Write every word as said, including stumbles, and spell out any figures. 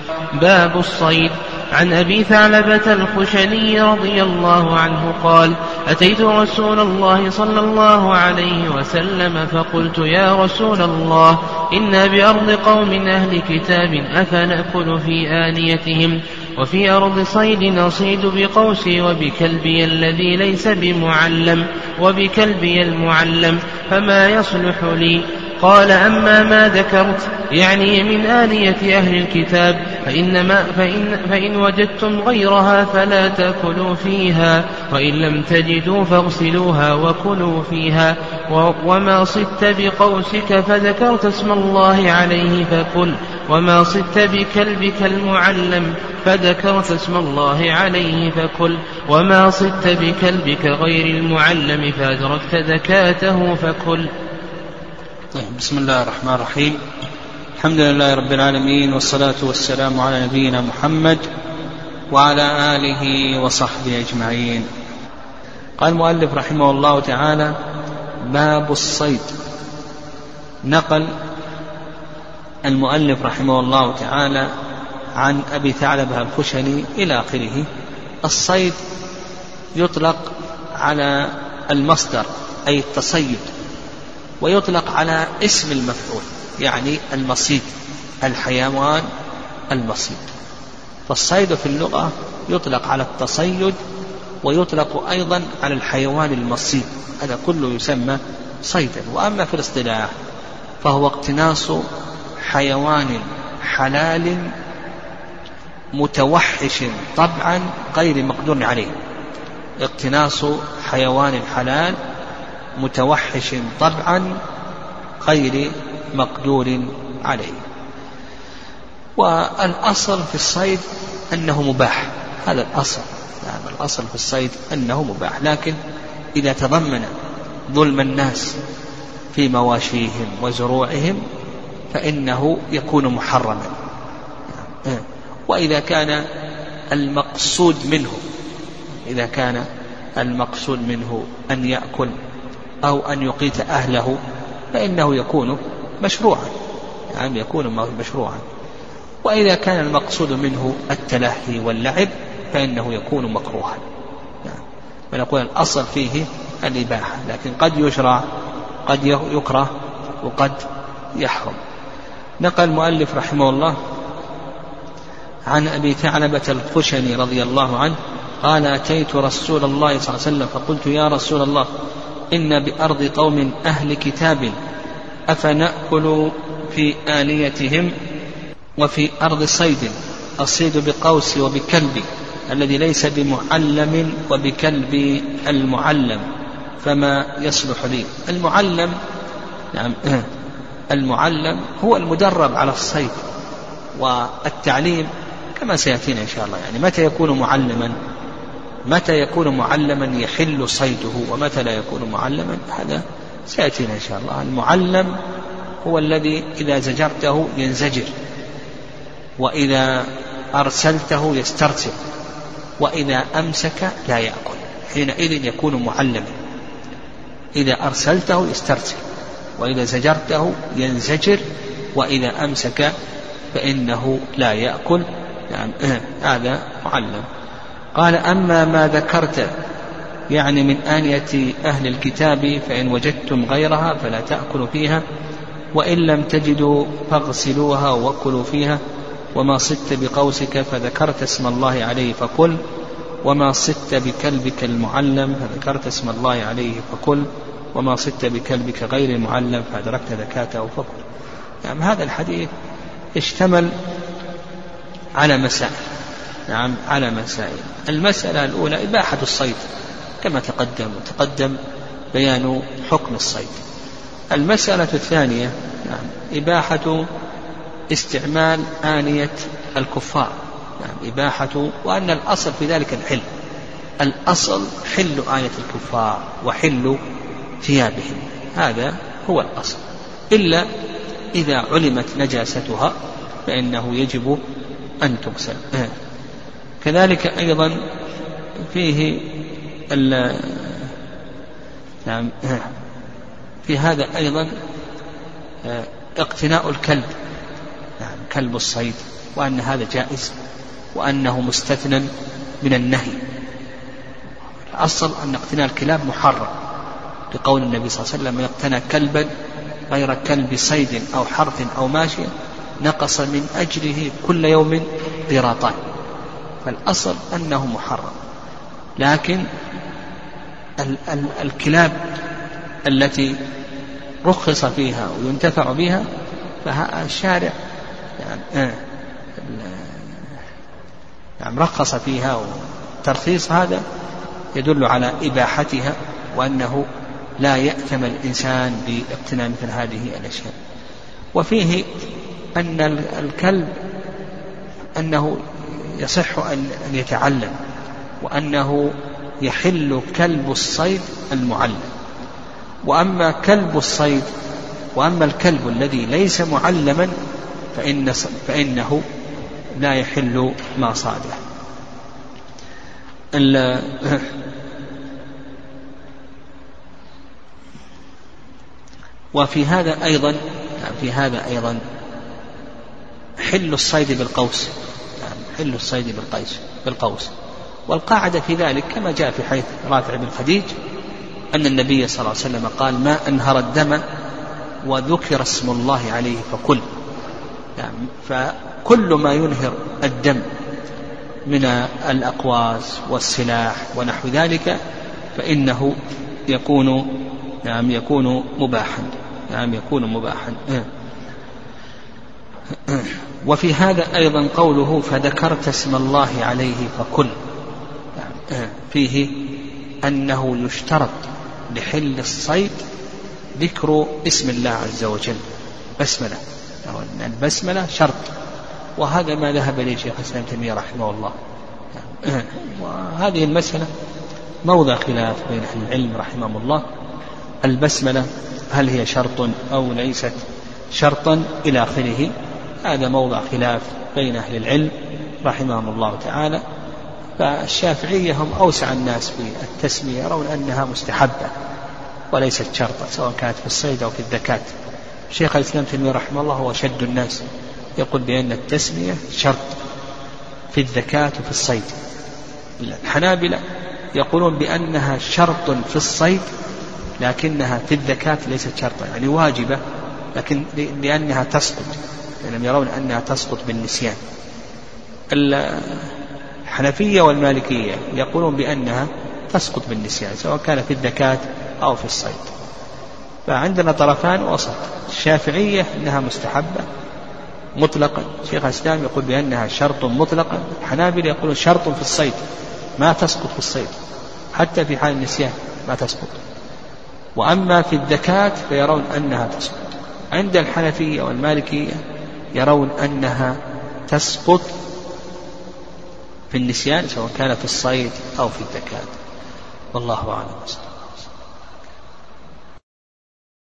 باب الصيد. عن أبي ثعلبة الخشني رضي الله عنه قال: أتيت رسول الله صلى الله عليه وسلم فقلت: يا رسول الله، إنا بأرض قوم أهل كتاب، أفنأكل في آنيتهم؟ وفي أرض صيد نصيد بقوسي وبكلبي الذي ليس بمعلم وبكلبي المعلم، فما يصلح لي؟ قال: أما ما ذكرت، يعني من آنية أهل الكتاب، فإنما فإن, فإن وجدتم غيرها فلا تأكلوا فيها، وإن لم تجدوا فاغسلوها وكلوا فيها. وما صدت بقوسك فذكرت اسم الله عليه فكل، وما صدت بكلبك المعلم فذكرت اسم الله عليه فكل، وما صدت بكلبك غير المعلم فأدركت زكاته فكل. طيب، بسم الله الرحمن الرحيم. الحمد لله رب العالمين، والصلاة والسلام على نبينا محمد وعلى آله وصحبه أجمعين. قال المؤلف رحمه الله تعالى: باب الصيد. نقل المؤلف رحمه الله تعالى عن أبي ثعلبة الخشني إلى آخره. الصيد يطلق على المصدر أي التصيد، ويطلق على اسم المفعول يعني المصيد، الحيوان المصيد. فالصيد في اللغة يطلق على التصيد، ويطلق أيضا على الحيوان المصيد، هذا كله يسمى صيدا. وأما في الاصطلاح فهو اقتناص حيوان حلال متوحش طبعا غير مقدور عليه. اقتناص حيوان حلال متوحش طبعا غير مقدور عليه. والأصل في الصيد أنه مباح، هذا الأصل، يعني الأصل في الصيد أنه مباح، لكن إذا تضمن ظلم الناس في مواشيهم وزروعهم فإنه يكون محرما. وإذا كان المقصود منه إذا كان المقصود منه أن يأكل أو أن يقيت أهله فإنه يكون مشروعا، يعني يكون مشروعا. وإذا كان المقصود منه التلهي واللعب فإنه يكون مكروها. فنقول الأصل فيه الإباحة، لكن قد يشرع قد يكره وقد يحرم. نقل المؤلف رحمه الله عن أبي ثعلبة الخشني رضي الله عنه قال: أتيت رسول الله صلى الله عليه وسلم فقلت: يا رسول الله، إن بأرض قوم أهل كتاب، أفنأكل في آنيتهم؟ وفي أرض صيد أصيد بقوسي وبكلبي الذي ليس بمعلم وبكلب المعلم، فما يصلح لي؟ المعلم نعم المعلم هو المدرب على الصيد والتعليم كما سيأتينا إن شاء الله. يعني متى يكون معلما متى يكون معلما يحل صيده، ومتى لا يكون معلما، هذا سيأتينا إن شاء الله. المعلم هو الذي إذا زجرته ينزجر، وإذا أرسلته يسترسل، وإذا أمسك لا يأكل، حينئذ يكون معلما. إذا أرسلته يسترسل، وإذا زجرته ينزجر، وإذا أمسك فإنه لا يأكل. يعني هذا معلم. قال: أما ما ذكرت، يعني من آنية أهل الكتاب، فإن وجدتم غيرها فلا تأكلوا فيها، وإن لم تجدوا فاغسلوها وكلوا فيها. وما صدت بقوسك فذكرت اسم الله عليه فكل، وما صدت بكلبك المعلم فذكرت اسم الله عليه فكل، وما صدت بكلبك غير المعلم فأدركت زكاته فكل. يعني هذا الحديث اشتمل على مسائل نعم على مسائل. المسألة الأولى إباحة الصيد كما تقدم وتقدم بيان حكم الصيد. المسألة الثانية نعم إباحة استعمال آنية الكفار، نعم إباحة، وأن الأصل في ذلك الحل، الأصل حل آنية الكفار وحل ثيابهم، هذا هو الأصل، إلا إذا علمت نجاستها فإنه يجب أن تغسل. كذلك أيضا فيه نعم في هذا أيضا اقتناء الكلب، نعم كلب الصيد وأن هذا جائز وأنه مستثنى من النهي. الأصل أن اقتناء الكلاب محرم لقول النبي صلى الله عليه وسلم: من اقتنى كلبا غير كلب صيد أو حرث أو ماشية نقص من أجره كل يوم قيراطان. فالأصل أنه محرم. لكن ال- ال- الكلاب التي رخص فيها وينتفع بها فالشارع يعني, يعني رخص فيها، والترخيص هذا يدل على إباحتها وأنه لا يأثم الإنسان باقتناء مثل هذه الأشياء. وفيه أن الكلب أنه يصح أن يتعلم، وأنه يحل كلب الصيد المعلم. وأما كلب الصيد وأما الكلب الذي ليس معلما فإن فإنه لا يحل ما صاده. وفي هذا أيضا في هذا أيضا حل الصيد بالقوس، حل الصيد بالقيس بالقوس. والقاعدة في ذلك كما جاء في حديث رافع بن خديج أن النبي صلى الله عليه وسلم قال: ما أنهر الدم وذكر اسم الله عليه فكل. يعني فكل ما ينهر الدم من الأقواس والسلاح ونحو ذلك فإنه يكون يعني يكون مباحا يعني يكون مباحا. وفي هذا أيضا قوله: فذكرت اسم الله عليه فكل. يعني فيه أنه يشترط لحل الصيد ذكر اسم الله عز وجل بسملة، البسملة شرط، وهذا ما ذهب إليه شيخ الإسلام ابن تيمية رحمه الله. وهذه المسألة موضع خلاف بين أهل العلم رحمهم الله، البسملة هل هي شرط أو ليست شرطا إلى آخره، هذا موضع خلاف بين أهل العلم رحمهم الله تعالى. فالشافعية هم أوسع الناس في التسمية، يرون أنها مستحبة وليست شرطا سواء كانت في الصيد أو في الذكاة. شيخ الإسلام ابن تيمية رحمه الله هو شد الناس، يقول بأن التسمية شرط في الذكاة وفي الصيد. الحنابلة يقولون بأنها شرط في الصيد لكنها في الذكاة ليست شرطا، يعني واجبة لكن لأنها تسقط، لأنهم يرون أنها تسقط بالنسيان. الحنفية والمالكية يقولون بأنها تسقط بالنسيان سواء كان في الذكاة أو في الصيد. فعندنا طرفان وسط، الشافعية أنها مستحبة مطلقا، شيخ الإسلام يقول بأنها شرط مطلقا، الحنابلة يقولون شرط في الصيد ما تسقط في الصيد حتى في حال النسيان ما تسقط. وأما في الذكاة فيرون أنها تسقط. عند الحنفية والمالكية يرون أنها تسقط في النسيان سواء كان في الصيد أو في الذكاة. والله أعلم.